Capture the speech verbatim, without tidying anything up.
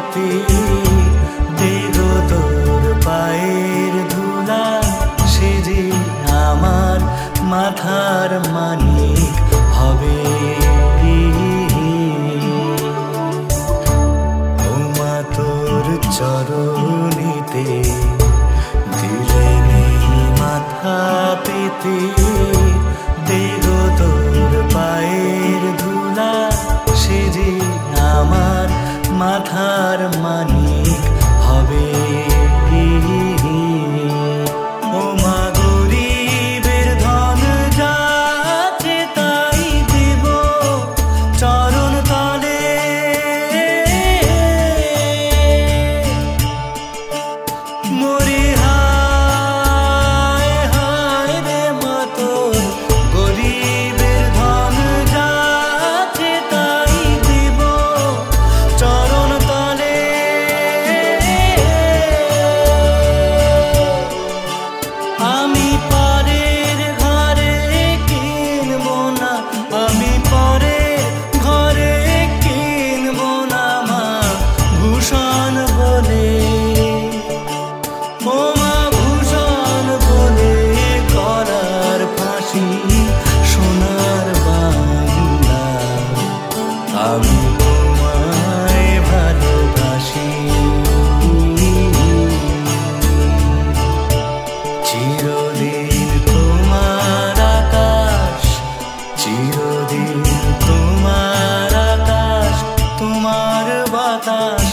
পেতে দেব তোর পায়ের ধুলা, সে যে আমার মাথার মানিক হবে। ও মা তোর চরণীতে দিলে নেই মাথা পেতে দেব তোর পায়ের ধুলা, সে যে আমার মাথার মানিক হবে। ও মা গরিবের ধন যাচ্ছে তাই দেব চরণ তলে, মরি হায় হায় রে মা তোর গরিবের ধন যাচ্ছে তাই দেব চরণ তলে। আমি পরের ঘরে কিনব না, আমি পরের ঘরে কিনব না মা ভূষণ বলে। ও মা ভূষণ বলে করার ফাঁসি সোনার বাংলা, আমি তোমায় ভালোবাসি। চিরদিন তোমার আকাশ, চিরদিন তোমার আকাশ, তোমার বাতাস